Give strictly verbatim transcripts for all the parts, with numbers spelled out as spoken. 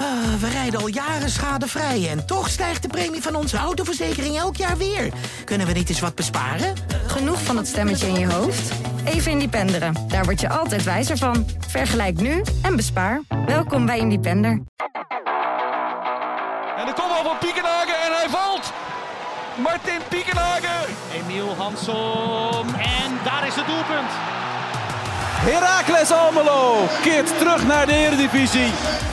Uh, we rijden al jaren schadevrij en toch stijgt de premie van onze autoverzekering elk jaar weer. Kunnen we niet eens wat besparen? Genoeg van dat stemmetje in je hoofd? Even Independeren. Daar word je altijd wijzer van. Vergelijk nu en bespaar. Welkom bij Independer. En de kopbal van Piekenhagen en hij valt. Martin Piekenhagen. Emiel Hansom en daar is het doelpunt. Heracles Almelo keert terug naar de Eredivisie.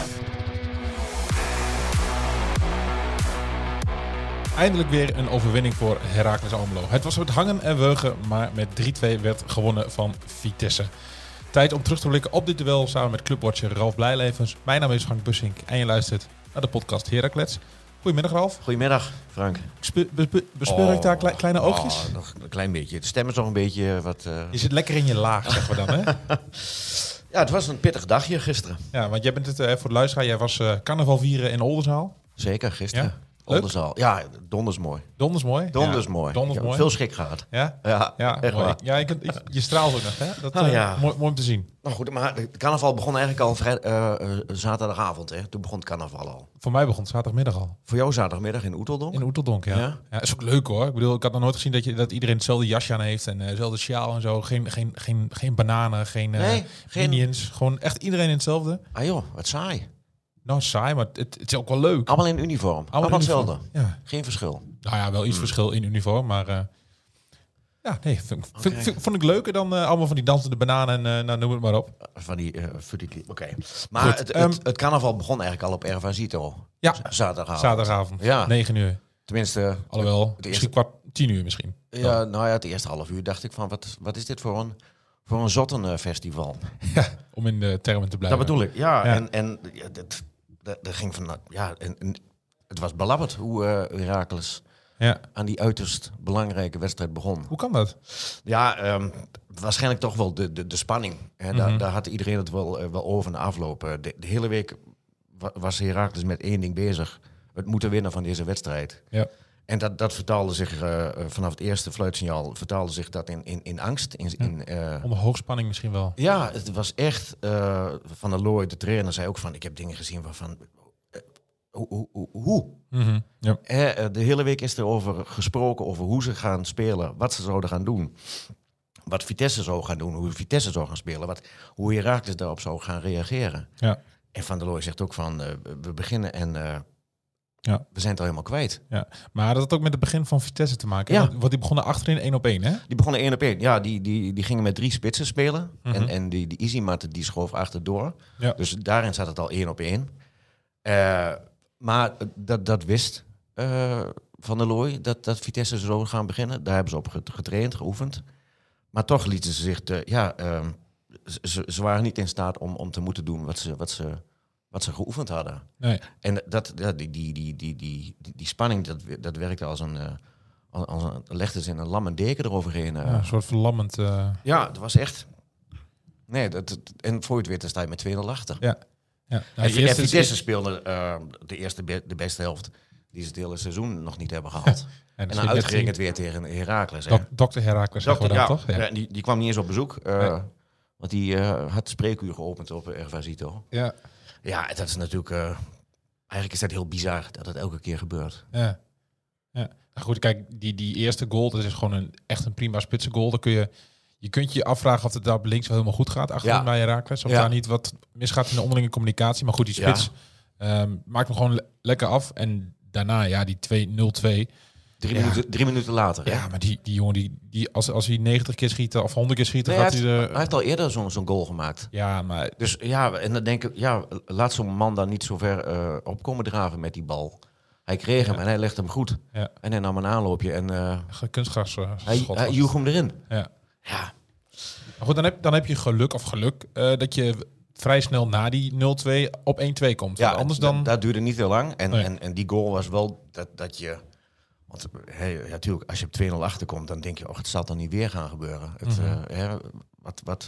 Eindelijk weer een overwinning voor Heracles Almelo. Het was met hangen en wurgen, maar met drie twee werd gewonnen van Vitesse. Tijd om terug te blikken op dit duel samen met clubwatcher Ralf Blijlevens. Mijn naam is Frank Bussink en je luistert naar de podcast Heracles. Goedemiddag Ralf. Goedemiddag Frank. Spe- be- be- bespeur ik daar kle- kleine oogjes? Oh, nog een klein beetje. De stem is nog een beetje wat... Uh... Je zit lekker in je laag, zeggen we dan, hè? Ja, het was een pittig dagje gisteren. Ja, want jij bent het uh, voor de luisteraar. Jij was uh, carnaval vieren in Oldenzaal. Zeker, gisteren. Ja? Oldenzaal. Ja, donders mooi. Donders mooi. Donders ja. mooi. Donders mooi. Veel schik gehad. Ja? Ja, ja echt mooi. waar. Ja, je, kunt, je straalt ook nog, hè? Dat is Oh, uh, ja. mooi, mooi om te zien. Nou goed, maar de carnaval begon eigenlijk al vrij, uh, uh, zaterdagavond. Hè? Toen begon het carnaval al. Voor mij begon het zaterdagmiddag al. Voor jou zaterdagmiddag in Oeteldonk? In Oeteldonk, ja. Ja? Ja, is ook leuk hoor. Ik bedoel, ik had nog nooit gezien dat, je, dat iedereen hetzelfde jasje aan heeft en uh, hetzelfde sjaal en zo. Geen, geen, geen, geen bananen, geen, uh, Nee, geen- minions. Gewoon echt iedereen in hetzelfde. Ah joh, wat saai. Nou, saai, maar het, het is ook wel leuk. Allemaal in uniform. Allemaal, in hetzelfde. uniform. Ja. Geen verschil. Nou ja, wel iets verschil in uniform, maar... Uh, ja, nee, vind, Okay. vind, vind, vond ik leuker dan uh, allemaal van die dansende bananen en uh, nou, noem het maar op. Van die uh, Oké. Okay. Maar Goed, het, um, het, het carnaval begon eigenlijk al op Ervasito. Ja, Zaterdagavond. zaterdagavond, Ja. negen uur. Tenminste... Alhoewel, het misschien kwart tien uur misschien. Ja, nou ja, het eerste half uur dacht ik van, wat, wat is dit voor een, voor een zottenfestival? Ja, om in de termen te blijven. Dat bedoel ik, ja. Ja. En, en ja, dat, dat, dat ging van, ja, en, en het was belabberd hoe uh, Heracles Ja. aan die uiterst belangrijke wedstrijd begon. Hoe kan dat? Ja, um, waarschijnlijk toch wel de, de, de spanning. Hè. Mm-hmm. Daar, daar had iedereen het wel, uh, wel over in de afloop. De, de hele week wa- was Heracles met één ding bezig. Het moeten winnen van deze wedstrijd. Ja. En dat, dat vertaalde zich uh, vanaf het eerste fluitsignaal vertaalde zich dat in, in, in angst. In, in, uh, Onder hoogspanning misschien wel. ja, het was echt... Uh, Van der Looy, de trainer, zei ook van... Ik heb dingen gezien waarvan... Uh, hoe? hoe, hoe? Mm-hmm. Ja. Hè, de hele week is er over gesproken over hoe ze gaan spelen. Wat ze zouden gaan doen. Wat Vitesse zou gaan doen. Hoe Vitesse zou gaan spelen. Wat, hoe Heracles daarop zou gaan reageren. Ja. En Van der Looy zegt ook van... Uh, we beginnen en... Uh, Ja. we zijn het al helemaal kwijt. Ja, maar dat had ook met het begin van Vitesse te maken. Ja. Want, want die begonnen achterin één op één, hè? Die begonnen één op één. Ja, die, die, die gingen met drie spitsen spelen. Mhm. En, en die, die Easymat die schoof achterdoor. Ja. Dus daarin zat het al één op één. Uh, maar dat, dat wist uh, Van der Looy, dat, dat Vitesse zo gaan beginnen. Daar hebben ze op getraind, geoefend. Maar toch lieten ze zich... Te, ja, uh, ze, ze waren niet in staat om, om te moeten doen wat ze... Wat ze wat ze geoefend hadden. Nee. En dat, dat, die, die, die, die, die, die spanning, dat, dat werkte als een... Uh, als, als een legde ze in een lam en deken eroverheen. Uh. Ja, een soort verlammend... Uh... Ja, het was echt... Nee, dat, dat, en voor je het weet, dan sta je met twee nul achter. Ja. Ja. En Nou, en Vitesse speelde uh, de eerste be- de beste helft die ze het hele seizoen nog niet hebben gehad. En, en dan uitgerekend weer tegen Heracles. Dok- Dokter Heracles, zeggen we dat, ja, toch? Ja. Ja, die, die kwam niet eens op bezoek. Uh, nee. Want die uh, had spreekuur geopend op Ervasito. Ja. Ja, dat is natuurlijk... Uh, eigenlijk is dat heel bizar dat het elke keer gebeurt. Ja. Ja. Nou goed, kijk, die, die eerste goal, dat is gewoon een, echt een prima spitse goal. Dan kun je... Je kunt je afvragen of het daar op links wel helemaal goed gaat achterin Ja. bij Heracles. Of Ja. daar niet wat misgaat in de onderlinge communicatie. Maar goed, die spits ja. um, maakt hem gewoon le- lekker af. En daarna, ja, die twee nul twee... Drie, ja. minuten, drie minuten later. Ja, hè? maar die, die jongen, die, die, als, als hij negentig keer schiet of honderd keer schiet... Nee, dan hij, gaat heeft, hij, de, hij heeft al eerder zo'n zo'n goal gemaakt. Ja, maar... Dus ja, en dan denk ik, ja, laat zo'n man dan niet zo ver uh, opkomen draven met die bal. Hij kreeg hem ja. en hij legde hem goed. Ja. En hij nam een aanloopje en uh, kunstgras uh, hij, hij joeg hem erin. Ja. Ja. Maar goed, dan heb, dan heb je geluk of geluk uh, dat je vrij snel na die nul twee op één twee komt. Ja, want anders dan... Dat, dat duurde niet heel lang. En, nee. en, en die goal was wel dat, dat je... Want hey, ja, natuurlijk, als je op twee nul achterkomt, dan denk je, oh, het zal dan niet weer gaan gebeuren. Het, Mm-hmm. uh, hè, wat, wat.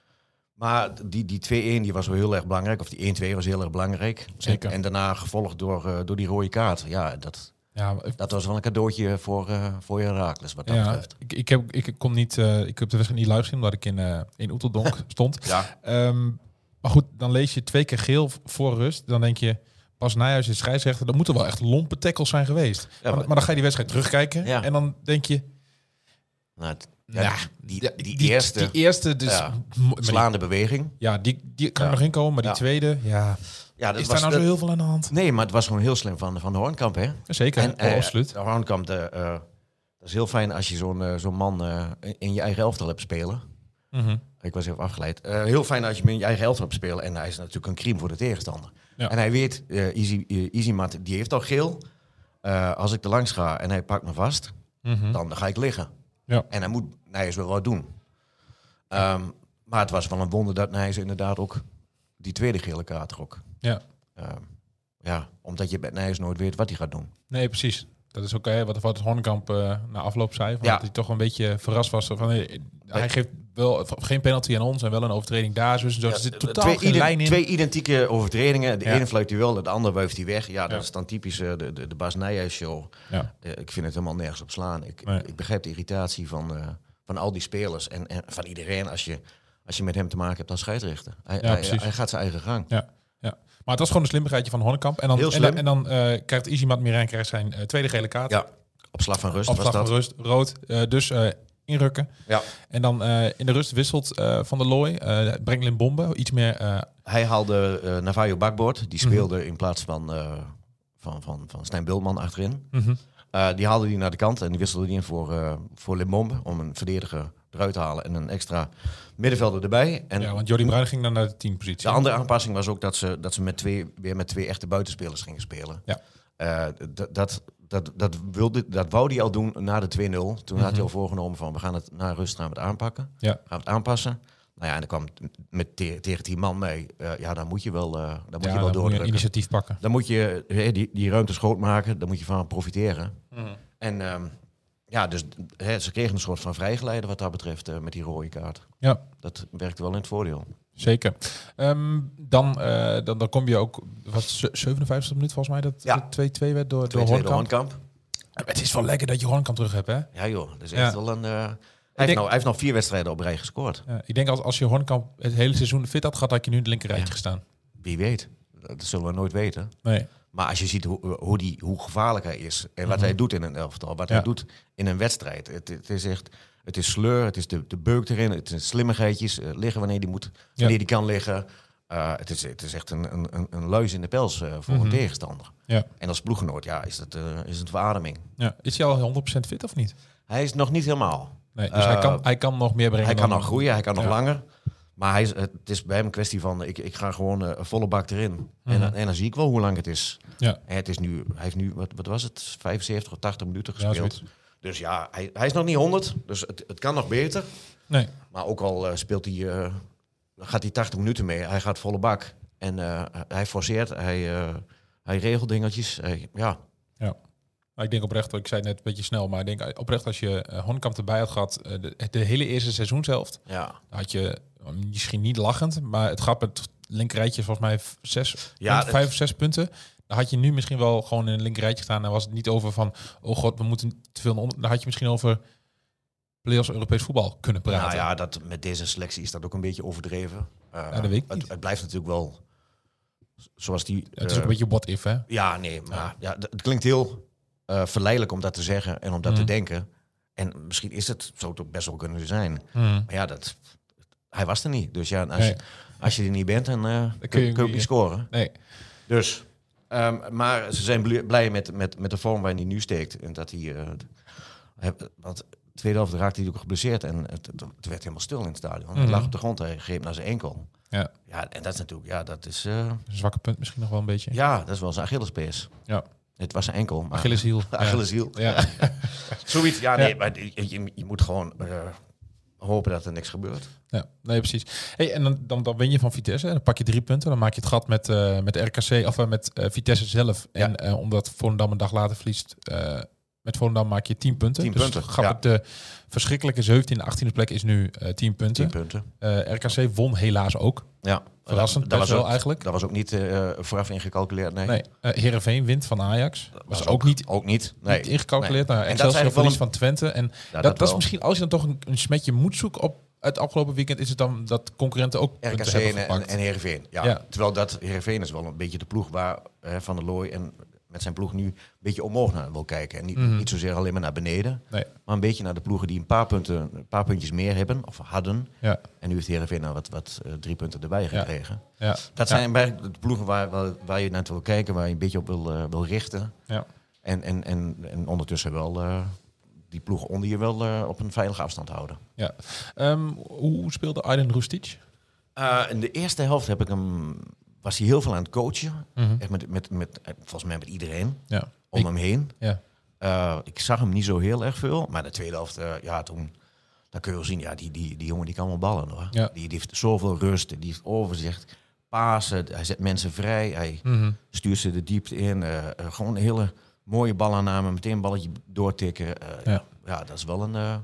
Maar die, die twee een die was wel heel erg belangrijk. Of die één twee was heel erg belangrijk. Zeker. En, en daarna gevolgd door, uh, door die rode kaart. Ja, dat... Ja, maar, Dat was wel een cadeautje voor, uh, voor Heracles, wat dat ja, betreft. ik, ik, heb, ik kon niet, uh, ik heb de wedstrijd niet live gezien, omdat ik in, uh, in Oeteldonk stond. Ja. Um, maar goed, dan lees je twee keer geel voor rust. Dan denk je, Bas Nijhuis is scheidsrechter. Dat moeten wel echt lompe tackles zijn geweest. Ja, maar, maar, maar dan ga je die wedstrijd terugkijken. Ja. En dan denk je... Nou, het- ja, Ja, die, die, die, die eerste Die eerste, dus... ja, m- maar die- slaande beweging. ja, die, die kan Ja. er nog in komen. Maar die Ja. tweede, ja... Ja, dat Is was, daar nou zo dat- heel veel aan de hand? Nee, maar het was gewoon heel slim van, van de Hoornkamp, hè? Zeker, En, oh, eh, absoluut. De Hoornkamp, de, eh, dat is heel fijn als je zo'n eh, zo'n man eh, in je eigen elftal hebt spelen. Mhm. Ik was even afgeleid. Eh, heel fijn als je hem in je eigen elftal hebt spelen. En hij is natuurlijk een crime voor de tegenstander. Ja. En hij weet, uh, Easy, uh, Easymat, die heeft al geel. Uh, als ik er langs ga en hij pakt me vast, Mhm. dan ga ik liggen. Ja. En hij moet Nijs wel wat doen. Um, maar het was wel een wonder dat Nijs inderdaad ook die tweede gele kaart trok. Ja. Um, ja, omdat je met Nijs nooit weet wat hij gaat doen. Nee, precies. Dat is ook hè, wat, wat Hornkamp uh, na afloop zei. Van Ja. Dat hij toch een beetje verrast was. Van, hey, hij geeft wel geen penalty aan ons en wel een overtreding daar. Dus er zit totaal twee, geen ide- lijn in. twee identieke overtredingen. De Ja. ene fluit hij wel, de andere wuift hij weg. Ja, dat Ja. is dan typisch uh, de, de, de Bas Nijhuis show. Ja. Uh, ik vind het helemaal nergens op slaan. Ik, Nee. ik begrijp de irritatie van, uh, van al die spelers en, en van iedereen als je, als je met hem te maken hebt als scheidsrechter. Hij, Ja, hij, precies. hij gaat zijn eigen gang. Ja. Ja. Maar het was gewoon een slimmigheidje van Hornkamp. En dan, Heel en slim. dan, en dan uh, krijgt Easymat Mirijn krijgt zijn uh, tweede gele kaart. Ja, op slag van rust Op was slag van dat. rust, rood. Uh, dus uh, inrukken. Ja. En dan uh, in de rust wisselt uh, Van der Looy. Uh, brengt Limbombe iets meer... Uh, Hij haalde uh, Navajo Bakboord. Die speelde Mhm. in plaats van, uh, van, van, van Stijn Bultman achterin. mm-hmm. Uh, die haalde die naar de kant en die wisselde die in voor, uh, voor Limbombe. Om een verdediger eruit te halen en een extra middenvelder erbij. En ja, want Jordi Bruin ging dan naar de teampositie. de andere aanpassing was ook dat ze, dat ze met twee, weer met twee echte buitenspelers gingen spelen. Ja. Uh, d- dat, dat, dat, wilde, dat wou hij al doen na de twee nul. Toen Mm-hmm. had hij al voorgenomen van we gaan het na rust gaan we het aanpakken. Ja. Gaan we het aanpassen. Nou ja, en dan kwam het met te, tegen tien man mee. Uh, ja, dan moet je wel, uh, dan moet Ja, je wel dan moet je doordrukken. een initiatief pakken. Dan moet je uh, die, die ruimte schoot maken. Dan moet je van profiteren. Mm-hmm. En um, ja, dus hè, ze kregen een soort van vrijgeleide wat dat betreft uh, met die rode kaart. Ja. Dat werkte wel in het voordeel. Zeker. Um, dan, uh, dan, dan kom je ook... Was het zevenenvijftigste minuut volgens mij dat Ja. het twee-twee werd door, door twee twee de Hornkamp? Hoornkamp. Het is wel lekker dat je Hornkamp terug hebt, hè? Ja joh, dat is Ja. echt wel een... Uh, hij, denk- heeft nou, hij heeft nog vier wedstrijden op rij gescoord. Uh, ik denk als, als je Hornkamp het hele seizoen fit had gehad, had je nu in het linkerrijtje Ja. gestaan. Wie weet. Dat zullen we nooit weten. Nee. Maar als je ziet hoe, hoe, die, hoe gevaarlijk hij is en wat Mhm. hij doet in een elftal, wat Ja. hij doet in een wedstrijd. Het, het is echt, het is sleur, het is de, de beuk erin, het is slimmigheidjes, uh, liggen wanneer die moet, wanneer Ja. die kan liggen. Uh, het, is, het is echt een, een, een luis in de pels uh, voor Mhm. een tegenstander. Ja. En als ploeggenoot, ja, is het, uh, is het verademing. Ja. Is hij al honderd procent fit of niet? Hij is nog niet helemaal. Nee, dus hij, Uh, kan, hij kan nog meer brengen. Hij kan dan- nog groeien, hij kan nog Ja. langer. Maar hij is, het is bij hem een kwestie van, ik, ik ga gewoon uh, een volle bak erin. Mhm. En, dan- en dan zie ik wel hoe lang het is. Ja. En het is nu, hij heeft nu, wat, wat was het, vijfenzeventig of tachtig minuten Ja, gespeeld. zoiets. Dus ja, hij, hij is nog niet honderd, dus het, het kan nog beter. Nee. Maar ook al uh, speelt hij, uh, gaat hij tachtig minuten mee, hij gaat volle bak. En uh, hij forceert, hij, uh, hij regelt dingetjes. Hij, ja, Maar ik denk oprecht, ik zei het net een beetje snel, maar ik denk oprecht als je uh, Hornkamp erbij had gehad, uh, de, de hele eerste seizoenshelft, ja. dan had je uh, misschien niet lachend, maar het gaat met linkerrijtje volgens mij v- zes, Ja, punt, het- vijf of zes punten. Dan had je nu misschien wel gewoon in een linkerrijtje gestaan en was het niet over van, oh god, we moeten te veel naar onder. Dan had je misschien over play-offs Europees voetbal kunnen praten. Nou ja, dat, met deze selectie is dat ook een beetje overdreven. Uh, Ja, dat weet ik niet. het, het blijft natuurlijk wel zoals die... Het is uh, ook een beetje what if, hè? Ja, nee, maar ja. d- het klinkt heel uh, verleidelijk om dat te zeggen en om dat Mhm. te denken. En misschien is het, zou het ook best wel kunnen zijn. Hmm. Maar ja, dat, hij was er niet. Dus ja, als, Nee. je, als je er niet bent, dan, uh, kun, kun je je kun je ook niet- niet scoren. Nee. Dus, um, maar ze zijn bl- blij met, met, met de vorm waarin hij nu steekt. En dat hij... Uh, hij want de tweede helft raakte hij ook geblesseerd. En het, het, het werd helemaal stil in het stadion. Mhm. Hij lag op de grond, hij greep naar zijn enkel. Ja. Ja, en dat is natuurlijk... Ja, dat is, uh, Een zwakke punt misschien nog wel een beetje. ja, dat is wel zijn Achillespees. Ja. Het was zijn enkel. Maar Achilleshiel. Ja. Achilleshiel. Ja. Zoiets, ja, nee, Ja. maar je, je, je moet gewoon uh, hopen dat er niks gebeurt. Ja, nee, precies. Hey, en dan, dan, dan win je van Vitesse. Dan pak je drie punten. Dan maak je het gat met, uh, met R K C of uh, met uh, Vitesse zelf. Ja. En uh, omdat Volendam een dag later verliest, uh, met Volendam maak je tien punten. Tien dus punten, het gat ja. op de verschrikkelijke zeventiende, achttiende plek is nu uh, tien punten. Tien punten. Uh, R K C won helaas ook. Ja. Verrassend, dat, dat best was wel ook, eigenlijk. Dat was ook niet uh, vooraf ingecalculeerd, nee. Nee, uh, Heerenveen wint van Ajax. Dat was ook, niet, ook niet, nee. niet ingecalculeerd. Nee. Nou, En dat is Excelsior eigenlijk wel verlies een- van Twente. En Ja, dat, dat is wel. misschien, als je dan toch een, een smetje moet zoeken op het afgelopen weekend is het dan dat concurrenten ook R K punten C hebben en, gepakt. en Heerenveen. Ja. Ja. Terwijl dat Heerenveen is wel een beetje de ploeg waar uh, Van der Looy en met zijn ploeg nu een beetje omhoog naar wil kijken. En niet, Mhm. niet zozeer alleen maar naar beneden, Nee. maar een beetje naar de ploegen die een paar, punten, een paar puntjes meer hebben of hadden. Ja, En nu heeft Heerenveen nou wat, wat uh, drie punten erbij Ja. gekregen. ja, Dat ja, zijn bij de ploegen waar, waar, waar je naar wil kijken, waar je een beetje op wil, uh, wil richten. ja. En, en, en, en ondertussen wel uh, die ploegen onder je wel uh, op een veilige afstand houden. ja. Um, hoe speelde Aydin Rustic? Uh, in de eerste helft heb ik hem, was hij heel veel aan het coachen. Mhm. Echt met, met, met, volgens mij met iedereen Ja. om Ik- hem heen. Ja. Uh, ik zag hem niet zo heel erg veel. Maar de tweede helft, uh, ja, toen... Dan kun je wel zien, ja, die, die, die jongen die kan wel ballen, hoor. Ja. Die, die heeft zoveel rust, die heeft overzicht. Pasen, hij zet mensen vrij. Hij Mhm. stuurt ze de diepte in. Uh, uh, gewoon een hele mooie balaanname. Meteen een balletje doortikken. Uh, Ja. ja. ja, dat is wel een... Uh,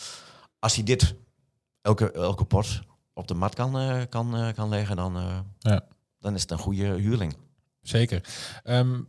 als hij dit elke, elke pot op de mat kan, uh, kan, uh, kan leggen, dan, uh, Ja. dan is het een goede huurling. Zeker. Um,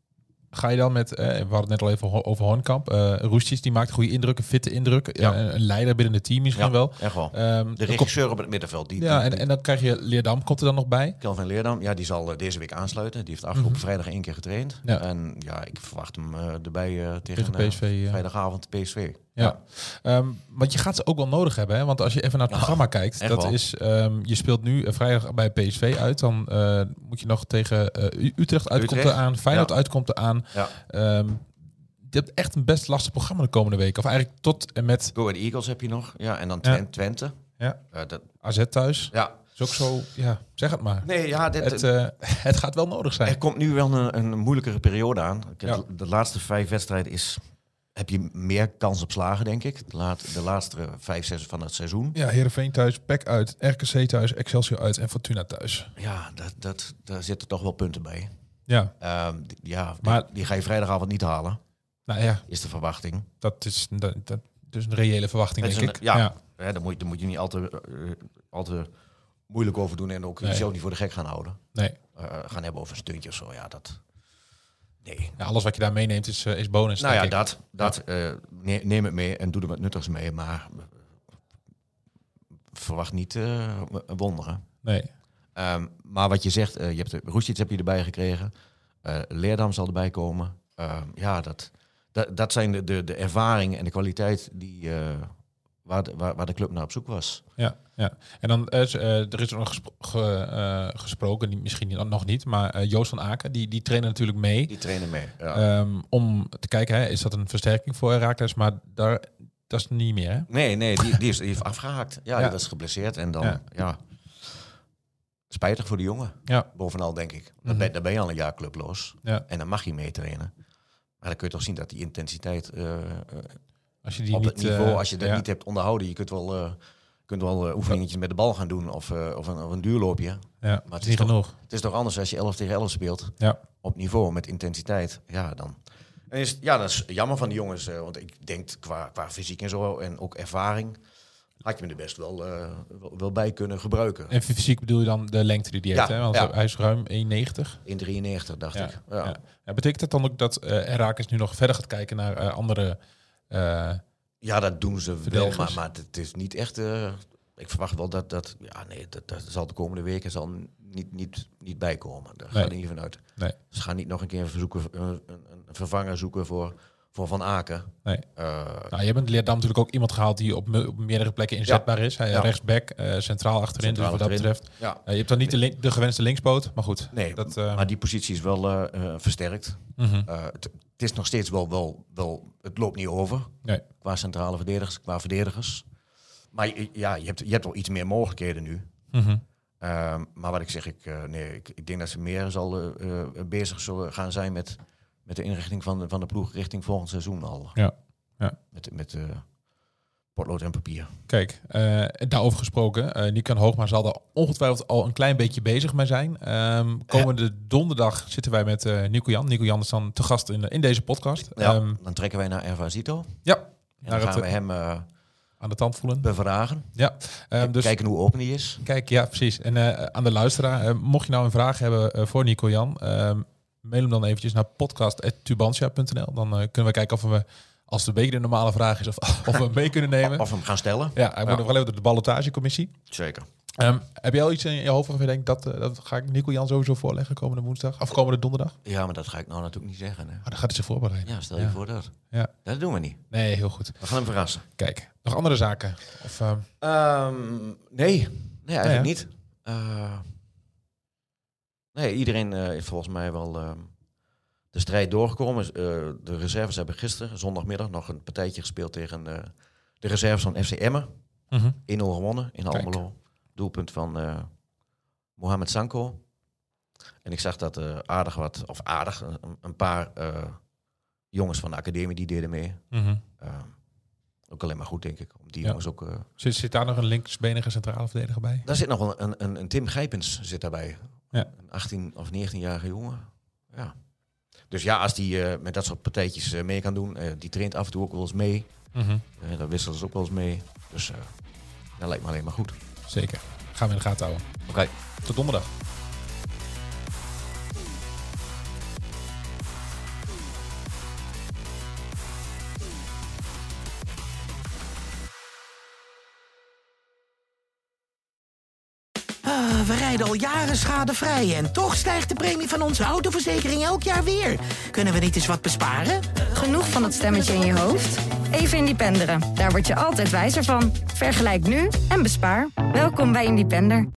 ga je dan met, eh, we hadden het net al even ho- over Hornkamp. Uh, Rustic, die maakt een goede indruk, een fitte indruk. Ja. Uh, een leider binnen het team misschien Ja, wel. echt wel. Um, De dan komt- regisseur op het middenveld. Die, ja, die, en, en dan krijg je Leerdam, komt er dan nog bij? Kelvin Leerdam, ja, die zal uh, deze week aansluiten. Die heeft afgelopen Mhm. vrijdag één keer getraind. Ja. En ja, ik verwacht hem uh, erbij uh, tegen, Tegen P S V, uh, ja. vrijdagavond P S V. Ja. Um, want je gaat ze ook wel nodig hebben, hè? Want als je even naar het Ja, programma kijkt, echt dat wel. is, um, je speelt nu uh, vrijdag bij P S V uit, dan uh, moet je nog tegen uh, U- Utrecht uitkomt Utrecht. er aan, Feyenoord Ja. uitkomt er aan. Ja. Um, je hebt echt een best lastig programma de komende weken, of eigenlijk tot en met Go Ahead Eagles heb je nog. Ja, en dan Ja. Twen- Twente. ja, Uh, dat, A Z thuis. ja. Is ook zo, ja, zeg het maar. Nee, ja, dit, Het, uh, het gaat wel nodig zijn. er komt nu wel een, een moeilijkere periode aan. Ik heb Ja. de, de laatste vijf wedstrijden is, heb je meer kans op slagen, denk ik. De, laat, de laatste vijf, zes van het seizoen. Ja, Heerenveen thuis, P E C uit, R K C thuis, Excelsior uit en Fortuna thuis. Ja, dat, dat, daar zitten toch wel punten bij. Ja, Um, d- ja, Maar- die, die ga je vrijdagavond niet halen, nou ja, is de verwachting. dat is, dat, dat is een reële verwachting, Het is denk een- ik. ja. ja. Ja, daar, moet, je- daar moet je niet al te, uh, al te moeilijk over doen en ook Nee. jezelf niet voor de gek gaan houden. Nee. Uh, gaan hebben over een stuntje of zo, ja, dat... Nee. Ja, alles wat je daar meeneemt is, uh, is bonus. Nou ja, denk ik. dat, dat uh, ne- neem het mee en doe er wat nuttigs mee, maar uh, verwacht niet uh, wonderen. Nee. Um, maar wat je zegt, uh, je hebt de Rustic heb je erbij gekregen, uh, Leerdam zal erbij komen. Uh, ja, dat, dat, dat zijn de, de, de ervaring en de kwaliteit die, uh, waar, de, waar, waar de club naar op zoek was. Ja, ja. En dan uh, is, uh, er is er nog gespro- ge, uh, gesproken, die, misschien niet- nog niet, maar uh, Joost van Aken, die, die trainen natuurlijk mee. Die trainen mee. Ja. Um, om te kijken, hè, is dat een versterking voor Heracles? Maar daar, dat is niet meer, hè? Nee, nee, die, die, is, die heeft afgehaakt. Ja, Ja. die was geblesseerd en dan, Ja. ja. Spijtig voor de jongen, Ja. bovenal denk ik. Dan, Mhm. ben, dan ben je al een jaar clubloos Ja. en dan mag je meetrainen. Maar dan kun je toch zien dat die intensiteit uh, uh, Als je die op niet, het niveau, uh, als je dat ja. niet hebt onderhouden, je kunt wel, uh, kunt wel uh, oefeningetjes met de bal gaan doen of, uh, of, een, of een duurloopje. Ja, Maar het het is is niet toch- genoeg. Het is toch anders als je elf tegen elf speelt Ja. op niveau met intensiteit. Ja, dan. En is, ja, dat is jammer van die jongens, uh, want ik denk qua, qua fysiek en zo en ook ervaring had je me er best wel, uh, wel, wel bij kunnen gebruiken. En fysiek bedoel je dan de lengte die die heeft, Ja, hè? Want ja. hij is ruim één negentig. In drieënnegentig dacht Ja, ik. Ja. ja. Ja, betekent dat dan ook dat uh, Heracles nu nog verder gaat kijken naar uh, andere... Uh, Ja, dat doen ze wel, Verdedigers. maar, maar het is niet echt... Uh, ik verwacht wel dat dat... Ja, nee, dat, dat zal de komende weken zal niet, niet, niet bijkomen. Daar Nee. gaat niet vanuit. Nee. Ze gaan niet nog een keer verzoeken, een, een, een vervanger zoeken voor, voor Van Aken. Nee. Uh, nou, je hebt Leerdam natuurlijk ook iemand gehaald die op, me- op meerdere plekken inzetbaar is. Hij Ja. rechtsback, uh, centraal achterin. Centraal dus wat dat achterin. betreft. ja. Uh, je hebt dan niet de, link- de gewenste linkspoot, maar goed. Nee, Dat, uh, maar die positie is wel uh, uh, versterkt. mhm. Uh, het, het is nog steeds wel, wel, wel... Het loopt niet over. Nee. Qua centrale verdedigers, qua verdedigers. Maar je- ja, je hebt, je hebt wel iets meer mogelijkheden nu. Mhm. Um, maar wat ik zeg, ik, uh, nee, ik, ik denk dat ze meer zal, uh, uh, bezig zullen gaan zijn met, met de inrichting van de, van de ploeg richting volgend seizoen al. Ja. Ja. Met, met uh, potlood en papier. Kijk, uh, daarover gesproken. Uh, Nikan Hoogma zal daar ongetwijfeld al een klein beetje bezig mee zijn. Um, komende donderdag zitten wij met uh, Nico Jan. Nico Jan is dan te gast in, in deze podcast. Ja, Um, dan trekken wij naar Erva Zito. ja, En naar dan het, gaan we hem uh, aan de tand voelen. bevragen. Ja, um, dus Kijken hoe open hij is. kijk, ja, precies. En uh, aan de luisteraar, uh, mocht je nou een vraag hebben uh, voor Nico Jan, um, mail hem dan eventjes naar podcast punt tubantia punt n l. Dan uh, kunnen we kijken of we Als de beker de normale vraag is of, of we hem mee kunnen nemen. Of hem gaan stellen. Ja, hij moet Ja. nog wel even door de ballotagecommissie. Zeker. Um, heb jij al iets in je hoofd waarvan je denkt, dat, uh, dat ga ik Nico Jan sowieso voorleggen komende woensdag? Of komende donderdag? Ja, maar dat ga ik nou natuurlijk niet zeggen. Hè. Oh, dan gaat hij zich voorbereiden. Ja, stel je Ja. voor dat. Ja. Dat doen we niet. Nee, heel goed. We gaan hem verrassen. Kijk, nog andere zaken? Of, um... Um, nee. Nee, eigenlijk ja. niet. Uh, nee, iedereen uh, heeft volgens mij wel uh, de strijd doorgekomen. Uh, de reserves hebben gisteren, zondagmiddag, nog een partijtje gespeeld tegen uh, de reserves van F C Emmen. Mm-hmm. één nul gewonnen in Kijk. Almelo. Doelpunt van uh, Mohamed Sanko. En ik zag dat uh, aardig wat, of aardig, een, een paar uh, jongens van de academie die deden mee. Mm-hmm. Uh, ook alleen maar goed, denk ik. Om die Ja. jongens ook... Uh, Zit, zit daar nog een linksbenige centrale verdediger bij? Daar zit nog wel een, een, een Tim Gijpens zit daarbij. Ja. Een achttien of negentien-jarige jongen. Ja. Dus ja, als die uh, met dat soort partijtjes uh, mee kan doen. Uh, die traint af en toe ook wel eens mee. Mm-hmm. Uh, daar wisselen ze ook wel eens mee. Dus uh, dat lijkt me alleen maar goed. Zeker. Gaan we in de gaten houden. Oké. Okay. Tot donderdag. Ah, we rijden al jaren schadevrij en toch stijgt de premie van onze autoverzekering elk jaar weer. Kunnen we niet eens wat besparen? Genoeg van dat stemmetje in je hoofd? Even Independeren. Daar word je altijd wijzer van. Vergelijk nu en bespaar. Welkom bij Independer.